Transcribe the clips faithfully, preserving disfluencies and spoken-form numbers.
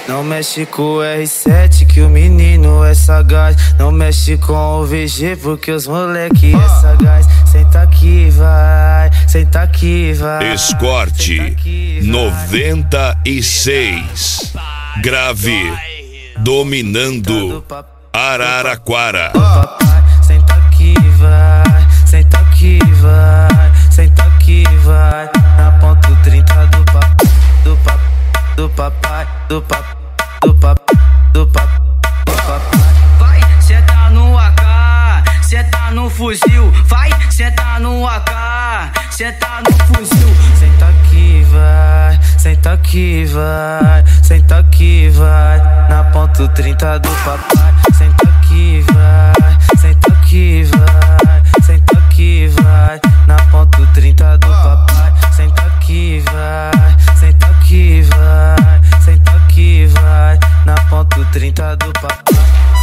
Não mexe com o R sete que o menino é sagaz. Não mexe com o V G porque os moleque é sagaz. Senta aqui, vai, senta aqui, vai. Escorte noventa e seis. Grave dominando Araraquara. Senta aqui, vai, senta aqui, vai, senta aqui, vai. Na ponto trinta do papo, do papo, do papai, do papo, do papo, do papo, do papai. Vai, senta no A K, senta no fuzil. Vai, senta no A K, senta no fuzil. Senta aqui, vai, senta aqui, vai, senta aqui, vai. Na ponto trinta do papai. Senta aqui, vai, senta aqui, vai, senta aqui, vai. Na ponto trinta do papai. Senta aqui, vai, senta aqui, vai, senta aqui, vai. Na ponto trinta do papai.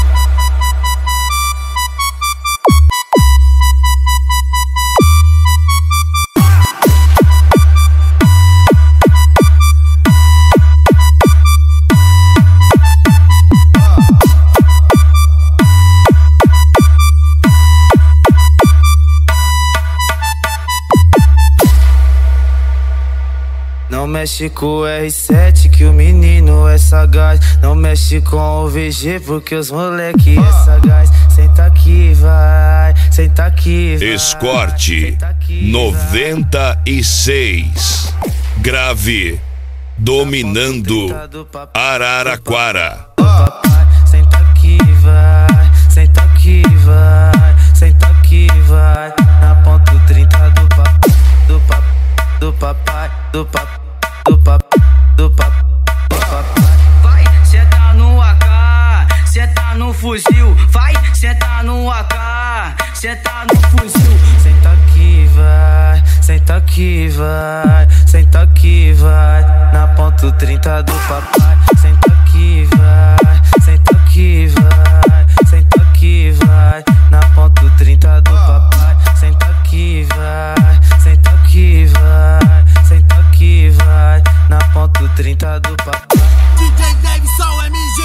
Não mexe com o R sete que o menino é sagaz. Não mexe com o V G porque os moleque é sagaz. Senta aqui, vai, senta aqui, vai. Escorte noventa e seis. Grave dominando Araraquara. Senta aqui, vai, senta aqui, vai, senta aqui, vai. Na ponto trinta do papo, do papo, do papai, do papo, do papo, do papo, do papai. Vai, senta no A K, senta no fuzil. Vai, senta no A K, senta no fuzil. Senta aqui, vai, senta aqui, vai, senta aqui, vai. Na ponto trinta do papai. Senta aqui, vai, senta aqui, vai, senta aqui, vai. Na ponto trinta do papai. Senta aqui, vai, senta aqui, vai, senta aqui, vai. Na ponto trinta do papai. D J Davidson M G.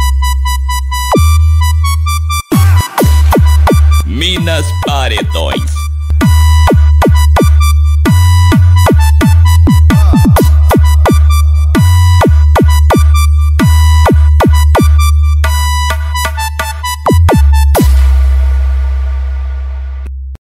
Minas Paredões.